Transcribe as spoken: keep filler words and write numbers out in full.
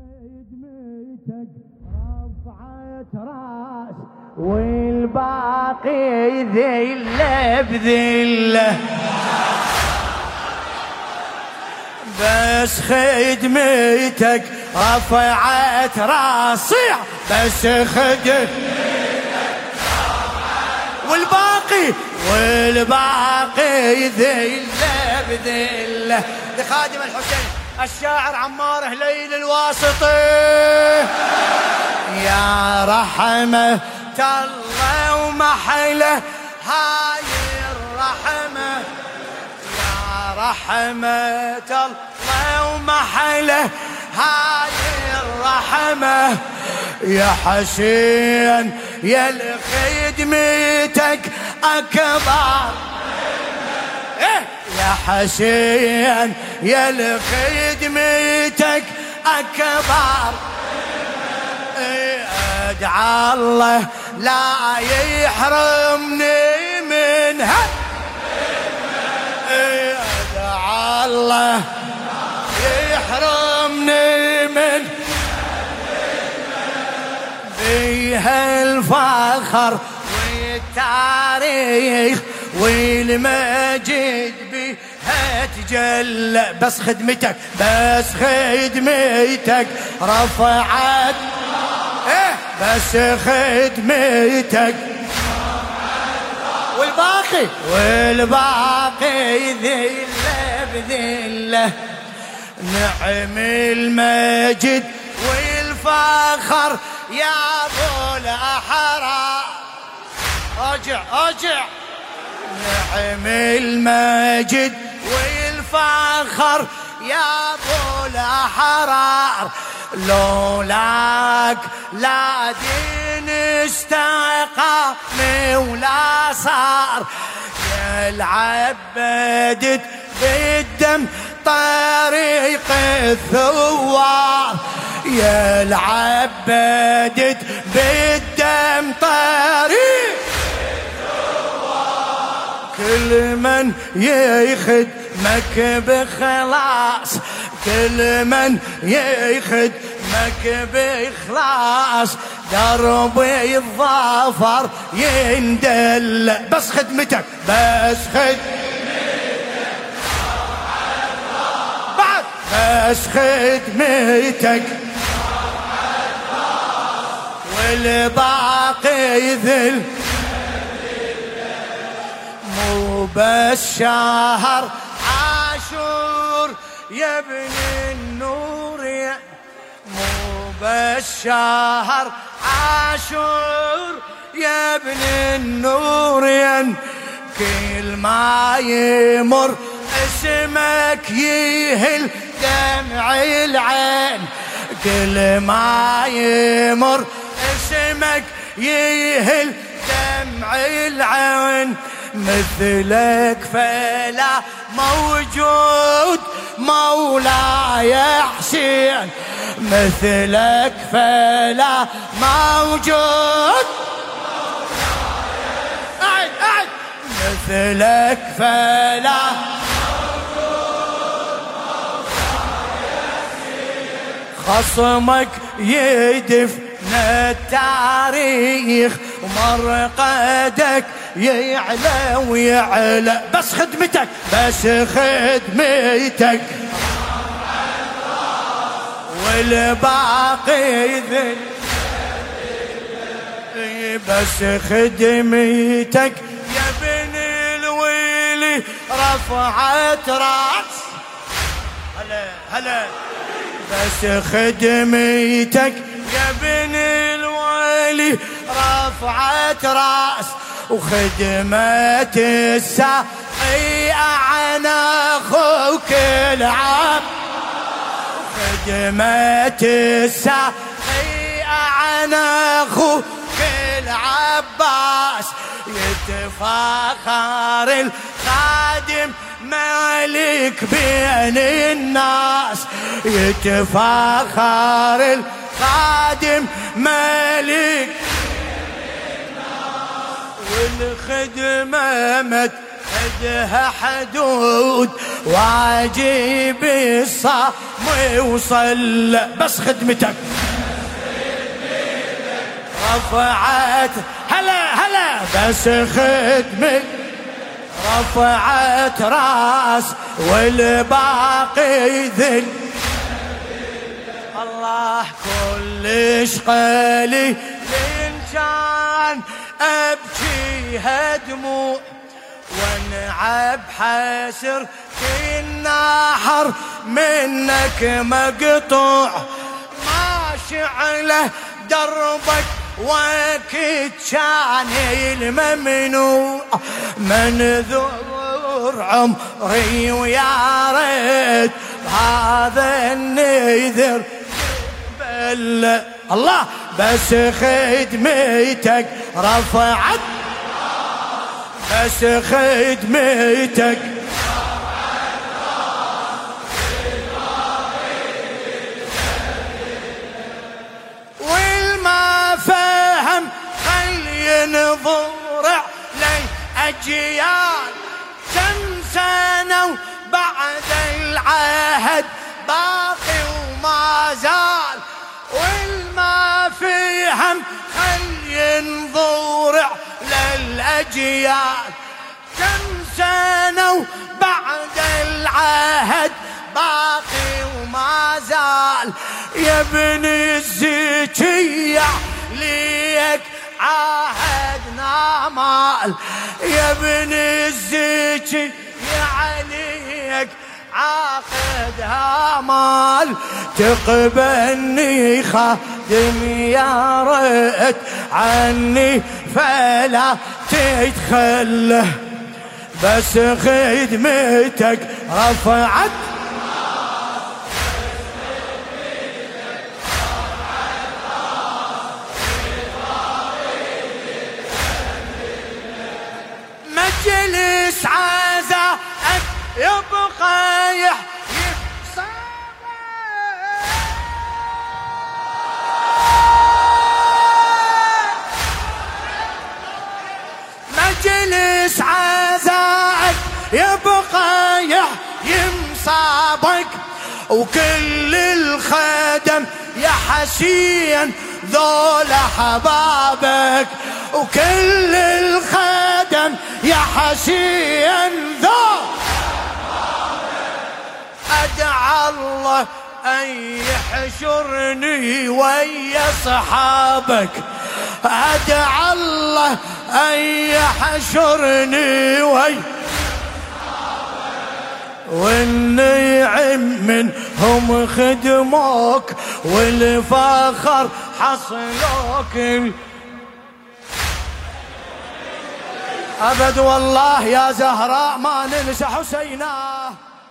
خدمتك رفعت راس والباقي ذله بذله، بس خدمتك رفعت راسي، بس خدمتك والباقي والباقي ذله بذله. لخادم الحسين الشاعر عمار هليل الواسطي، يا رحمة الله ومحله هاي الرحمة، يا رحمة الله ومحله هاي الرحمة، يا حسين يا لخدمتك أكبر، يا حسين يا لخدمتك أكبر، ادعى الله لا يحرمني منها، ادعى الله يحرمني من بيها الفخر والتاريخ والمجد بيها تجلى، بس خدمتك بس خدمتك رفعت، ايه بس خدمتك والباقي والباقي ذله بذله، نعم المجد والفخر يا ابو الاحرار، ارجع ارجع، نعم المجد والفخر يا ابو الاحرار، لولاك لا دين استقام ولا صار، يا العبدت بالدم طريق الثوار، يا العبدت بالدم طريق الثوار، كل من يخدمك بخلاص، كل من يخدمك بإخلاص دربي الظفر يندل، بس خدمتك بس خدمتك بعد، بس خدمتك والباقي ذل، مو بس شهر عاشور يا ابن النور، يا مو بس شهر عاشور يا ابن النور، ين كل ما يمر اسمك يهل دمع العين، كل ما يمر اسمك يهل دمع العين، مثلك فلا موجود مولاي حسين، مثلك فلا موجود أعد أعد، مثلك فلا موجود مولاي حسين، خصمك يدفن التاريخ ومرقدك يعلى ويعلى، بس خدمتك بس خدمتك والباقي ذل، بس خدمتك يا ابن الويلي رفعت راس، هلا هلا، بس خدمتك يا ابن الويلي رفعت راس، وخدمة الساقي عن اخوك العب، خدمة الساقي عن اخوك العباس، يتفاخر الخادم مالك بين الناس، يتفاخر الخادم مالك والخدمة مت عدها حدود واجب الصام وصل بس خدمتك رفعت هلا هلا بس خدمتك رفعت راس والباقي ذل الله كلش قليل كان ابكيها دموع وانعب حسر في النحر منك مقطوع ما شعله دربك وقت كان الممنوع منذور عمري ويا ريت هذا النذر بل الله بس خدمتك رفعت بس خدمتك والما فهم خلي نضرع لي أجيال كم سنة بعد العهد باقي وما زال والما فهم خلي نضرع للأجيال كم سنة بعد العهد باقي وما زال يا ابن الزكية ليك عاهدنا مال يا ابن الزكية عليك عاقدها مال تقبلني خادم يا ريت عني فلا تتخلى بس خدمتك رفعت مجلس عزاءك يبقى يحيي مجلس عزاءك يبقى يحيي مصابك وكل الخدم يا حسين ذول حبابك وكل الخدم يا حسين ذول أدعى الله أن يحشرني ويا صحابك أدعى الله أن يحشرني ويا والنعم منهم خدموك والفخر حصلوك أبد والله يا زهراء ما ننسى حسينا.